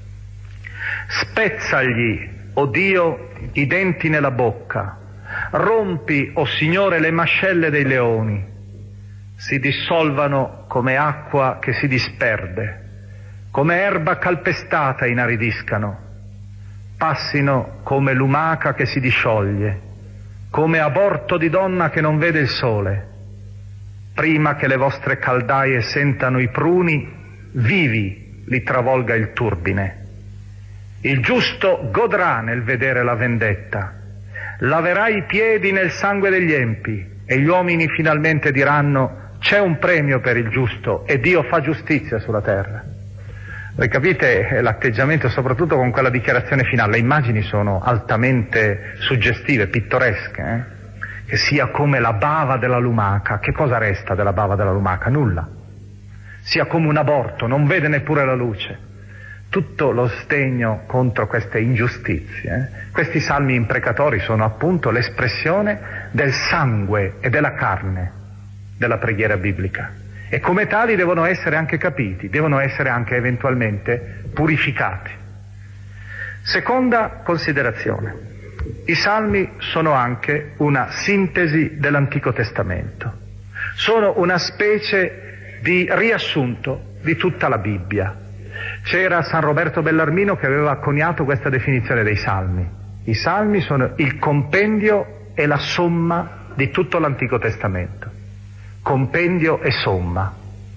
Spezzagli, o Dio, i denti nella bocca, rompi, o Signore, le mascelle dei leoni, si dissolvano come acqua che si disperde, come erba calpestata inaridiscano, passino come lumaca che si discioglie, come aborto di donna che non vede il sole. Prima che le vostre caldaie sentano i pruni, vivi li travolga il turbine. Il giusto godrà nel vedere la vendetta, laverà i piedi nel sangue degli empi, e gli uomini finalmente diranno: c'è un premio per il giusto e Dio fa giustizia sulla terra. Voi capite l'atteggiamento, soprattutto con quella dichiarazione finale. Le immagini sono altamente suggestive, pittoresche, eh? Che sia come la bava della lumaca. Che cosa resta della bava della lumaca? Nulla. Sia come un aborto, non vede neppure la luce. Tutto lo sdegno contro queste ingiustizie. Eh? Questi salmi imprecatori sono appunto l'espressione del sangue e della carne della preghiera biblica. E come tali devono essere anche capiti, devono essere anche eventualmente purificati. Seconda considerazione. I salmi sono anche una sintesi dell'Antico Testamento. Sono una specie di riassunto di tutta la Bibbia. C'era San Roberto Bellarmino che aveva coniato questa definizione dei salmi. I salmi sono il compendio e la somma di tutto l'Antico Testamento. Compendio e somma.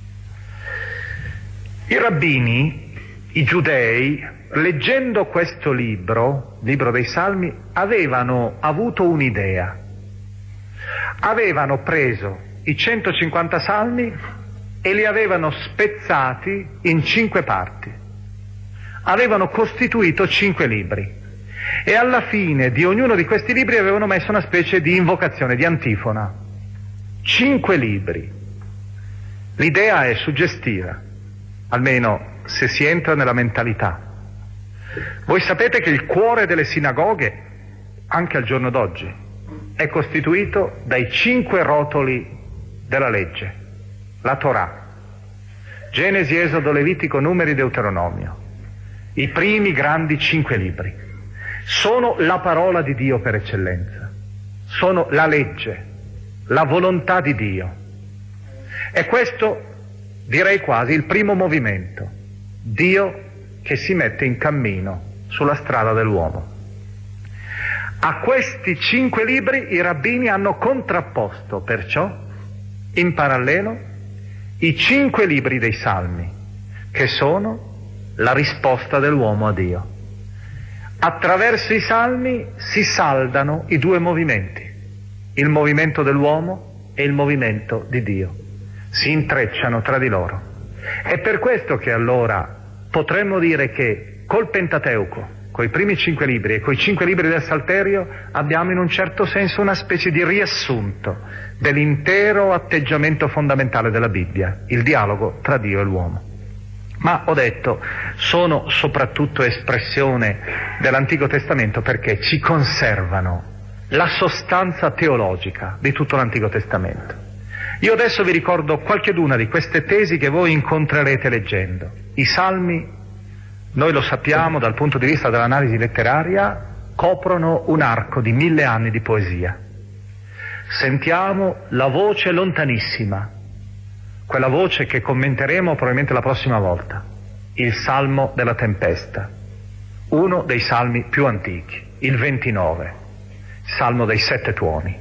I rabbini, i giudei, leggendo questo libro, libro dei Salmi, avevano avuto un'idea. Avevano preso i centocinquanta salmi e li avevano spezzati in cinque parti. Avevano costituito cinque libri. E alla fine di ognuno di questi libri avevano messo una specie di invocazione, di antifona. Cinque libri. L'idea è suggestiva, almeno se si entra nella mentalità. Voi sapete che il cuore delle sinagoghe, anche al giorno d'oggi, è costituito dai cinque rotoli della legge, la Torah. Genesi, Esodo, Levitico, Numeri, Deuteronomio. I primi grandi cinque libri. Sono la parola di Dio per eccellenza. Sono la legge, la volontà di Dio. E questo, direi quasi, il primo movimento. Dio che si mette in cammino sulla strada dell'uomo. A questi cinque libri i rabbini hanno contrapposto, perciò, in parallelo, i cinque libri dei Salmi, che sono la risposta dell'uomo a Dio. Attraverso i Salmi si saldano i due movimenti, il movimento dell'uomo e il movimento di Dio. Si intrecciano tra di loro. È per questo che allora potremmo dire che col Pentateuco, coi primi cinque libri e coi cinque libri del Salterio, abbiamo in un certo senso una specie di riassunto dell'intero atteggiamento fondamentale della Bibbia, il dialogo tra Dio e l'uomo. Ma ho detto, sono soprattutto espressione dell'Antico Testamento perché ci conservano la sostanza teologica di tutto l'Antico Testamento. Io adesso vi ricordo qualcheduna di queste tesi che voi incontrerete leggendo. I Salmi, noi lo sappiamo dal punto di vista dell'analisi letteraria, coprono un arco di mille anni di poesia. Sentiamo la voce lontanissima, quella voce che commenteremo probabilmente la prossima volta, il Salmo della tempesta, uno dei salmi più antichi, il ventinove, Salmo dei sette tuoni,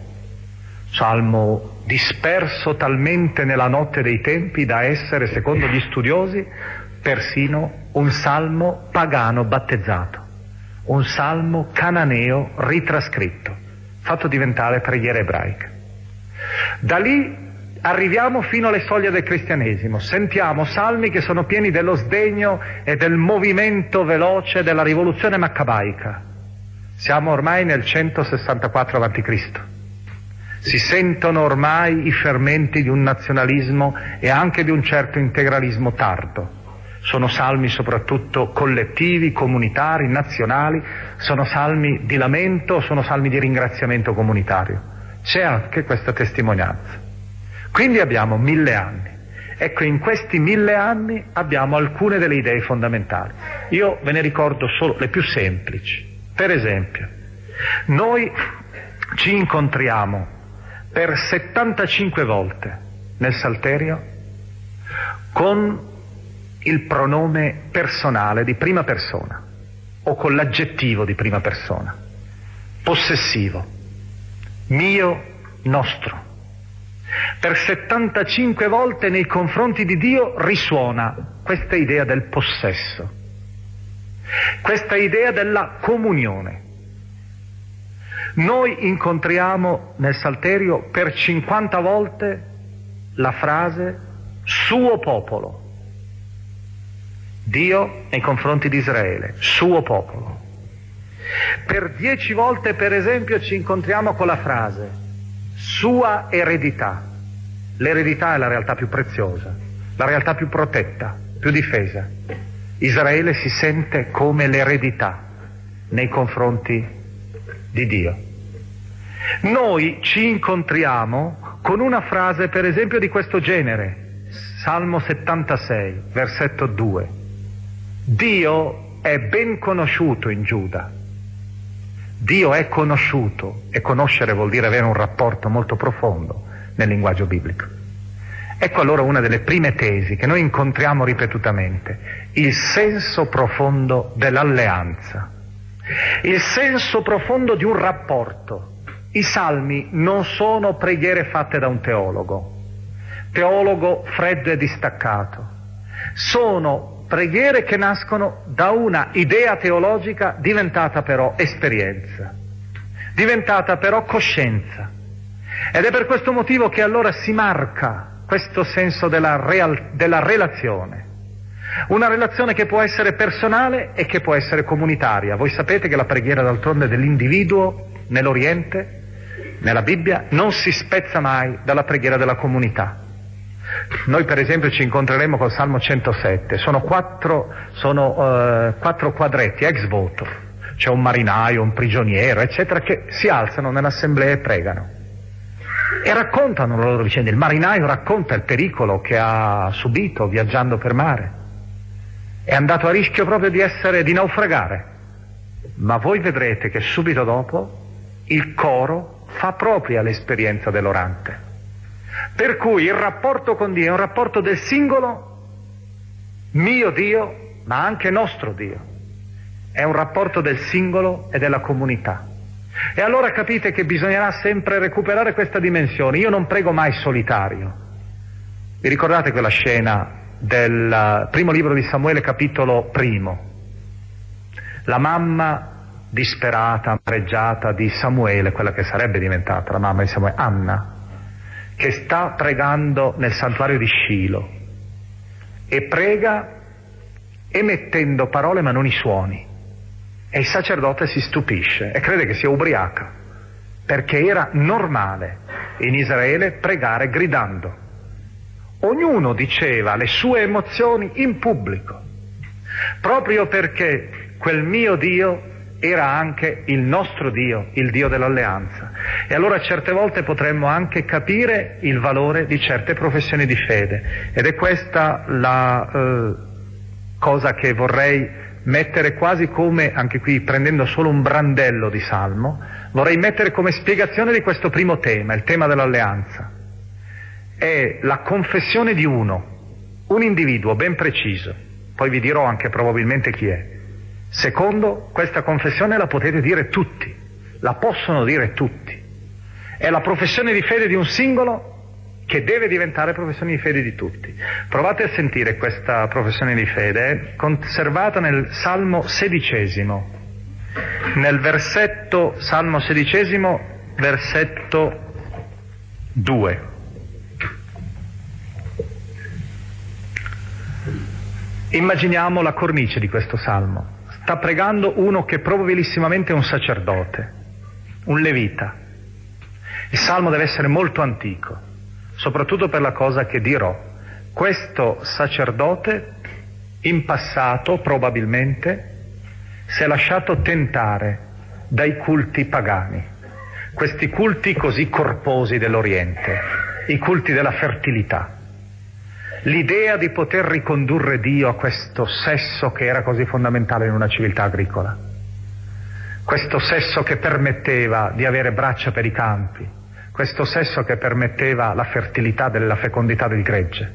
salmo disperso talmente nella notte dei tempi da essere, secondo gli studiosi, persino un salmo pagano battezzato, un salmo cananeo ritrascritto, fatto diventare preghiera ebraica. Da lì arriviamo fino alle soglie del cristianesimo, sentiamo salmi che sono pieni dello sdegno e del movimento veloce della rivoluzione maccabaica. Siamo ormai nel centosessantaquattro avanti Cristo. Si sentono ormai i fermenti di un nazionalismo e anche di un certo integralismo tardo. Sono salmi soprattutto collettivi, comunitari, nazionali, sono salmi di lamento, sono salmi di ringraziamento comunitario. C'è anche questa testimonianza. Quindi abbiamo mille anni. Ecco, in questi mille anni abbiamo alcune delle idee fondamentali. Io ve ne ricordo solo le più semplici. Per esempio, noi ci incontriamo per settantacinque volte nel Salterio con il pronome personale di prima persona o con l'aggettivo di prima persona, possessivo, mio, nostro. Per settantacinque volte nei confronti di Dio risuona questa idea del possesso, questa idea della comunione. Noi incontriamo nel Salterio per cinquanta volte la frase suo popolo. Dio nei confronti di Israele, suo popolo. Per dieci volte, per esempio, ci incontriamo con la frase sua eredità. L'eredità è la realtà più preziosa, la realtà più protetta, più difesa. Israele si sente come l'eredità nei confronti di Dio. Noi ci incontriamo con una frase, per esempio, di questo genere, Salmo settantasei, versetto due. Dio è ben conosciuto in Giuda. Dio è conosciuto, e conoscere vuol dire avere un rapporto molto profondo nel linguaggio biblico. Ecco allora una delle prime tesi che noi incontriamo ripetutamente, il senso profondo dell'alleanza, il senso profondo di un rapporto. I salmi non sono preghiere fatte da un teologo, teologo freddo e distaccato, sono preghiere che nascono da una idea teologica diventata però esperienza, diventata però coscienza. Ed è per questo motivo che allora si marca questo senso della, real, della relazione. Una relazione che può essere personale e che può essere comunitaria. Voi sapete che la preghiera d'altronde dell'individuo nell'Oriente, nella Bibbia, non si spezza mai dalla preghiera della comunità. Noi per esempio ci incontreremo col Salmo centosette, sono quattro, sono, uh, quattro quadretti ex voto, c'è un marinaio, un prigioniero, eccetera, che si alzano nell'assemblea e pregano e raccontano la loro vicenda. Il marinaio racconta il pericolo che ha subito viaggiando per mare, è andato a rischio proprio di essere, di naufragare, ma voi vedrete che subito dopo il coro fa propria l'esperienza dell'orante. Per cui il rapporto con Dio è un rapporto del singolo, mio Dio, ma anche nostro Dio. È un rapporto del singolo e della comunità. E allora capite che bisognerà sempre recuperare questa dimensione. Io non prego mai solitario. Vi ricordate quella scena del primo libro di Samuele, capitolo primo? La mamma disperata, amareggiata di Samuele, quella che sarebbe diventata la mamma di Samuele, Anna, che sta pregando nel santuario di Scilo e prega emettendo parole ma non i suoni, e il sacerdote si stupisce e crede che sia ubriaca, perché era normale in Israele pregare gridando. Ognuno diceva le sue emozioni in pubblico, proprio perché quel mio Dio era anche il nostro Dio, il Dio dell'alleanza. E allora certe volte potremmo anche capire il valore di certe professioni di fede, ed è questa la eh, cosa che vorrei mettere quasi come, anche qui prendendo solo un brandello di Salmo, vorrei mettere come spiegazione di questo primo tema, il tema dell'alleanza. È la confessione di uno, un individuo ben preciso, poi vi dirò anche probabilmente chi è. Secondo, questa confessione la potete dire tutti, la possono dire tutti. È la professione di fede di un singolo che deve diventare professione di fede di tutti. Provate a sentire questa professione di fede, è conservata nel Salmo sedicesimo, nel versetto, Salmo sedicesimo, versetto due. Immaginiamo la cornice di questo Salmo. Sta pregando uno che probabilissimamente è un sacerdote, un levita. Il Salmo deve essere molto antico, soprattutto per la cosa che dirò. Questo sacerdote, in passato probabilmente, si è lasciato tentare dai culti pagani, questi culti così corposi dell'Oriente, i culti della fertilità. L'idea di poter ricondurre Dio a questo sesso che era così fondamentale in una civiltà agricola, questo sesso che permetteva di avere braccia per i campi, questo sesso che permetteva la fertilità della fecondità del gregge.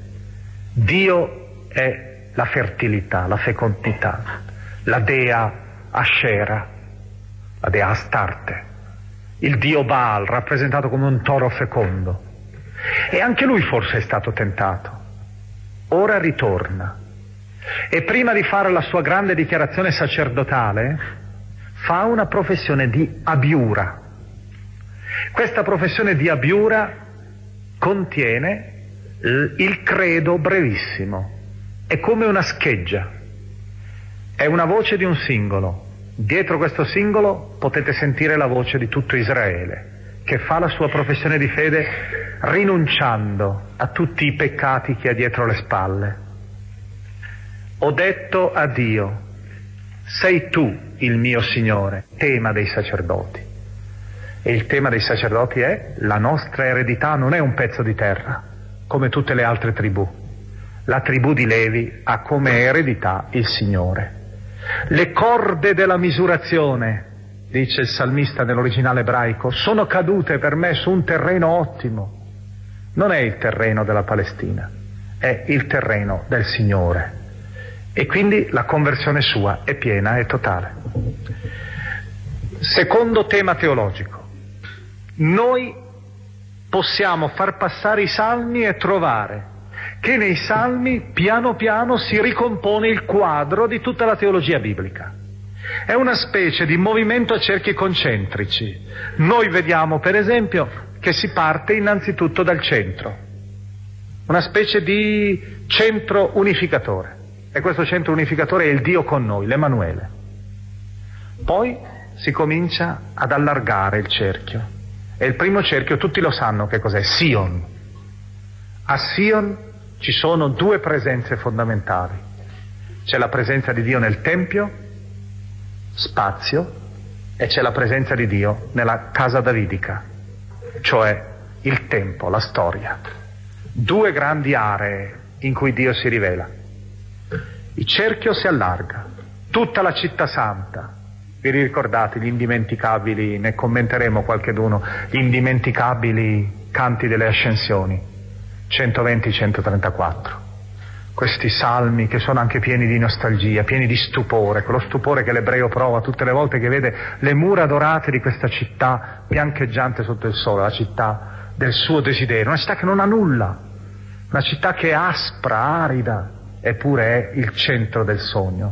Dio è la fertilità, la fecondità, la dea Ascera, la dea Astarte, il dio Baal rappresentato come un toro fecondo. E anche lui forse è stato tentato. Ora ritorna e prima di fare la sua grande dichiarazione sacerdotale fa una professione di abiura. Questa professione di abiura contiene il credo brevissimo, è come una scheggia, è una voce di un singolo. Dietro questo singolo potete sentire la voce di tutto Israele, che fa la sua professione di fede rinunciando a tutti i peccati che ha dietro le spalle. Ho detto a Dio, sei tu il mio Signore, tema dei sacerdoti. E il tema dei sacerdoti è: la nostra eredità non è un pezzo di terra, come tutte le altre tribù. La tribù di Levi ha come eredità il Signore. Le corde della misurazione, dice il salmista nell'originale ebraico, sono cadute per me su un terreno ottimo. Non è il terreno della Palestina, è il terreno del Signore. E quindi la conversione sua è piena e totale. Secondo tema teologico. Noi possiamo far passare i salmi e trovare che nei salmi piano piano si ricompone il quadro di tutta la teologia biblica. È una specie di movimento a cerchi concentrici. Noi vediamo per esempio che si parte innanzitutto dal centro, una specie di centro unificatore. e questo centro unificatore è il Dio con noi, l'Emanuele. Poi si comincia ad allargare il cerchio, e il primo cerchio tutti lo sanno che cos'è, Sion. A Sion ci sono due presenze fondamentali: c'è la presenza di Dio nel Tempio, spazio, e c'è la presenza di Dio nella casa davidica, cioè il tempo, la storia. Due grandi aree in cui Dio si rivela. Il cerchio si allarga, tutta la città santa. Vi ricordate gli indimenticabili, ne commenteremo qualcheduno, gli indimenticabili canti delle ascensioni, centoventi centotrentaquattro. Questi salmi che sono anche pieni di nostalgia, pieni di stupore, quello stupore che l'ebreo prova tutte le volte che vede le mura dorate di questa città biancheggiante sotto il sole, la città del suo desiderio, una città che non ha nulla, una città che è aspra, arida, eppure è il centro del sogno.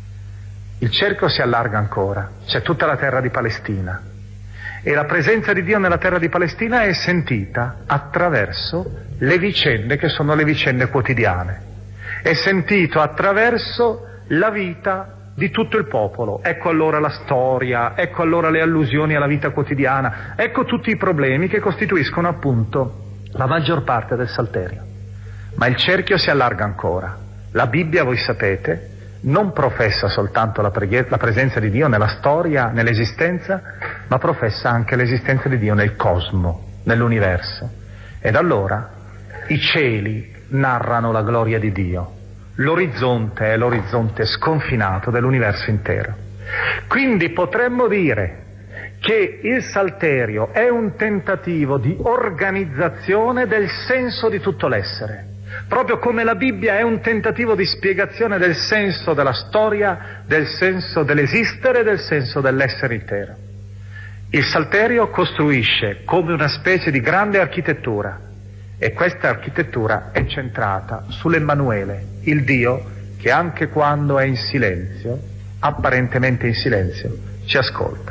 Il cerchio si allarga ancora, c'è tutta la terra di Palestina, e la presenza di Dio nella terra di Palestina è sentita attraverso le vicende che sono le vicende quotidiane. È sentito attraverso la vita di tutto il popolo. Ecco allora la storia, ecco allora le allusioni alla vita quotidiana, ecco tutti i problemi che costituiscono appunto la maggior parte del Salterio. Ma il cerchio si allarga ancora. La Bibbia, voi sapete, non professa soltanto la, preghe- la presenza di Dio nella storia, nell'esistenza, ma professa anche l'esistenza di Dio nel cosmo, nell'universo. Ed allora i cieli narrano la gloria di Dio. L'orizzonte è l'orizzonte sconfinato dell'universo intero. Quindi potremmo dire che il Salterio è un tentativo di organizzazione del senso di tutto l'essere, proprio come la Bibbia è un tentativo di spiegazione del senso della storia, del senso dell'esistere e del senso dell'essere intero. Il Salterio costruisce come una specie di grande architettura, e questa architettura è centrata sull'Emanuele, il Dio che anche quando è in silenzio, apparentemente in silenzio, ci ascolta.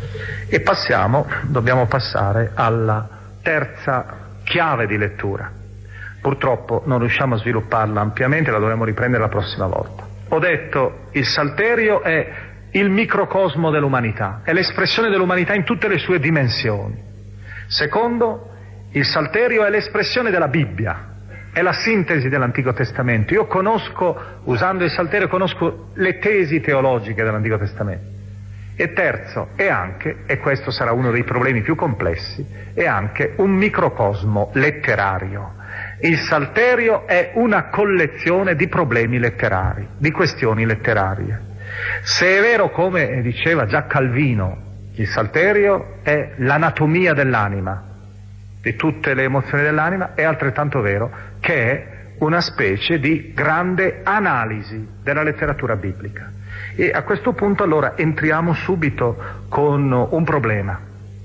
E passiamo, dobbiamo passare alla terza chiave di lettura. Purtroppo non riusciamo a svilupparla ampiamente, la dovremo riprendere la prossima volta. Ho detto, il Salterio è il microcosmo dell'umanità, è l'espressione dell'umanità in tutte le sue dimensioni. Secondo, il Salterio è l'espressione della Bibbia, è la sintesi dell'Antico Testamento. Io conosco, usando il Salterio, conosco le tesi teologiche dell'Antico Testamento. E terzo, è anche, e questo sarà uno dei problemi più complessi, è anche un microcosmo letterario. Il Salterio è una collezione di problemi letterari, di questioni letterarie. Se è vero, come diceva già Calvino, il Salterio è l'anatomia dell'anima, di tutte le emozioni dell'anima, è altrettanto vero che è una specie di grande analisi della letteratura biblica. E a questo punto allora entriamo subito con un problema.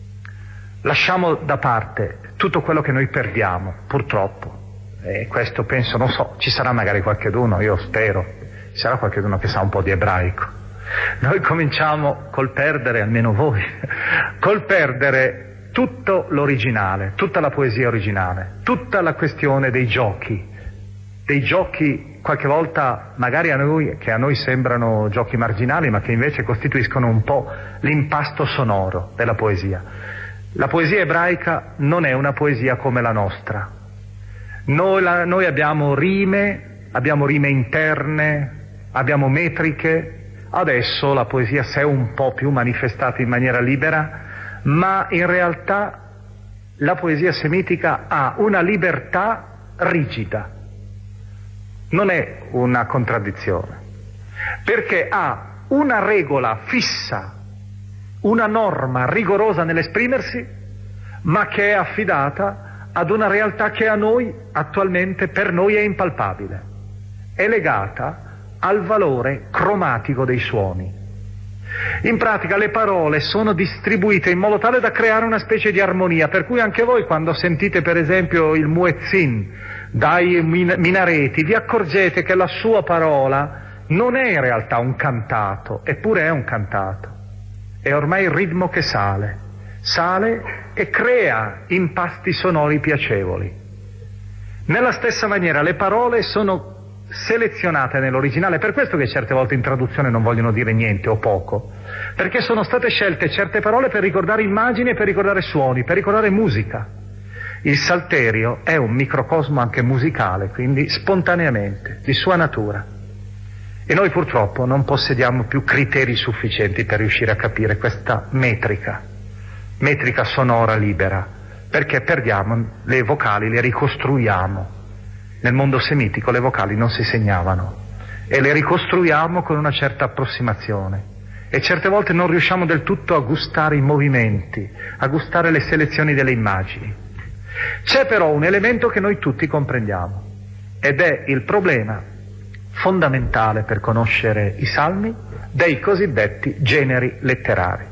Lasciamo da parte tutto quello che noi perdiamo, purtroppo, e questo penso, non so, ci sarà magari qualcheduno, io spero, ci sarà qualcheduno che sa un po' di ebraico. Noi cominciamo col perdere, almeno voi, col perdere tutto l'originale, tutta la poesia originale, tutta la questione dei giochi, dei giochi qualche volta magari a noi, che a noi sembrano giochi marginali, ma che invece costituiscono un po' l'impasto sonoro della poesia. La poesia ebraica non è una poesia come la nostra. Noi, la, noi abbiamo rime, abbiamo rime interne, abbiamo metriche. Adesso la poesia si è un po' più manifestata in maniera libera, ma in realtà la poesia semitica ha una libertà rigida. Non è una contraddizione, perché ha una regola fissa, una norma rigorosa nell'esprimersi, ma che è affidata ad una realtà che a noi attualmente, per noi, è impalpabile. È legata al valore cromatico dei suoni. In pratica le parole sono distribuite in modo tale da creare una specie di armonia, per cui anche voi quando sentite per esempio il muezzin dai min- minareti vi accorgete che la sua parola non è in realtà un cantato, eppure è un cantato. È ormai il ritmo che sale, sale e crea impasti sonori piacevoli. Nella stessa maniera le parole sono selezionate nell'originale, per questo che certe volte in traduzione non vogliono dire niente o poco, perché sono state scelte certe parole per ricordare immagini, per ricordare suoni, per ricordare musica. Il Salterio è un microcosmo anche musicale, quindi spontaneamente, di sua natura. E noi purtroppo non possediamo più criteri sufficienti per riuscire a capire questa metrica, metrica sonora libera, perché perdiamo le vocali, le ricostruiamo. Nel mondo semitico le vocali non si segnavano e le ricostruiamo con una certa approssimazione e certe volte non riusciamo del tutto a gustare i movimenti, a gustare le selezioni delle immagini. C'è però un elemento che noi tutti comprendiamo ed è il problema fondamentale per conoscere i salmi dei cosiddetti generi letterari.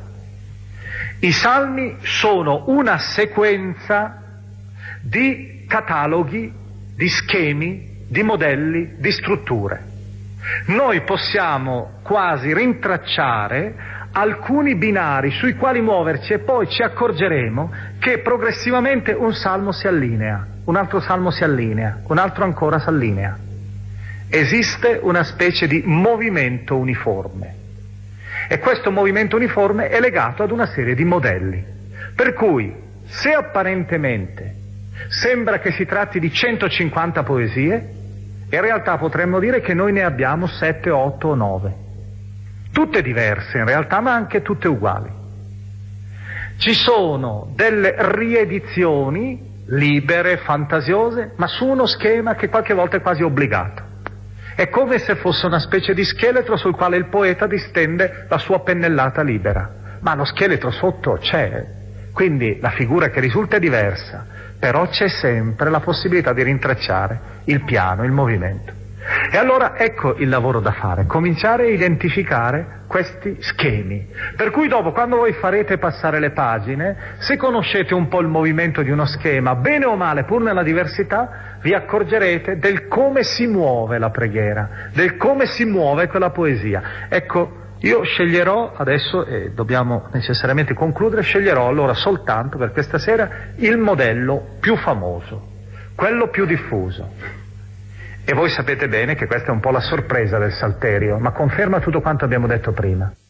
I salmi sono una sequenza di cataloghi, di schemi, di modelli, di strutture. Noi possiamo quasi rintracciare alcuni binari sui quali muoverci e poi ci accorgeremo che progressivamente un salmo si allinea, un altro salmo si allinea, un altro ancora si allinea. Esiste una specie di movimento uniforme e questo movimento uniforme è legato ad una serie di modelli, per cui se apparentemente sembra che si tratti di centocinquanta poesie, in realtà potremmo dire che noi ne abbiamo sette, otto o nove. Tutte diverse in realtà, ma anche tutte uguali. Ci sono delle riedizioni libere, fantasiose, ma su uno schema che qualche volta è quasi obbligato. È come se fosse una specie di scheletro sul quale il poeta distende la sua pennellata libera. Ma lo scheletro sotto c'è, quindi la figura che risulta è diversa, però c'è sempre la possibilità di rintracciare il piano, il movimento. E allora ecco il lavoro da fare, cominciare a identificare questi schemi. Per cui dopo, quando voi farete passare le pagine, se conoscete un po' il movimento di uno schema, bene o male, pur nella diversità, vi accorgerete del come si muove la preghiera, del come si muove quella poesia. Ecco, io sceglierò adesso, e dobbiamo necessariamente concludere, sceglierò allora soltanto per questa sera il modello più famoso, quello più diffuso. E voi sapete bene che questa è un po' la sorpresa del Salterio, ma conferma tutto quanto abbiamo detto prima.